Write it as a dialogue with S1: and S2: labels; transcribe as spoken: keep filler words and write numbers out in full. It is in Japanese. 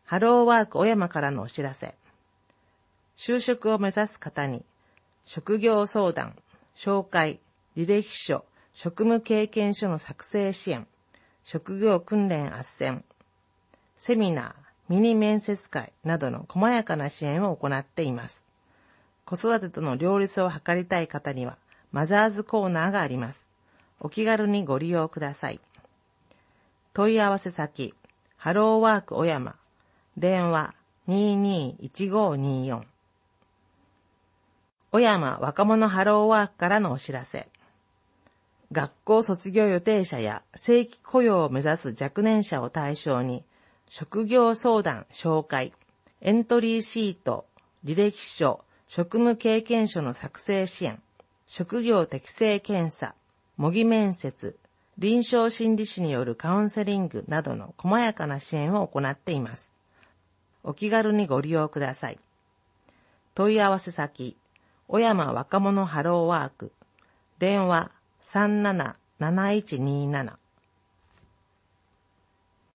S1: ハローワーク小山からのお知らせ。就職を目指す方に、職業相談、紹介、履歴書、職務経験書の作成支援、職業訓練斡旋、セミナー、ミニ面接会などの細やかな支援を行っています。子育てとの両立を図りたい方には、マザーズコーナーがあります。お気軽にご利用ください。問い合わせ先、ハローワーク小山、電話 にーにーいちごーにーよん。小山若者ハローワークからのお知らせ。学校卒業予定者や正規雇用を目指す若年者を対象に、職業相談紹介、エントリーシート、履歴書、職務経験書の作成支援、職業適性検査、模擬面接、臨床心理士によるカウンセリングなどの細やかな支援を行っています。お気軽にご利用ください。問い合わせ先、小山若者ハローワーク、電話 さんななななーいちにーなな。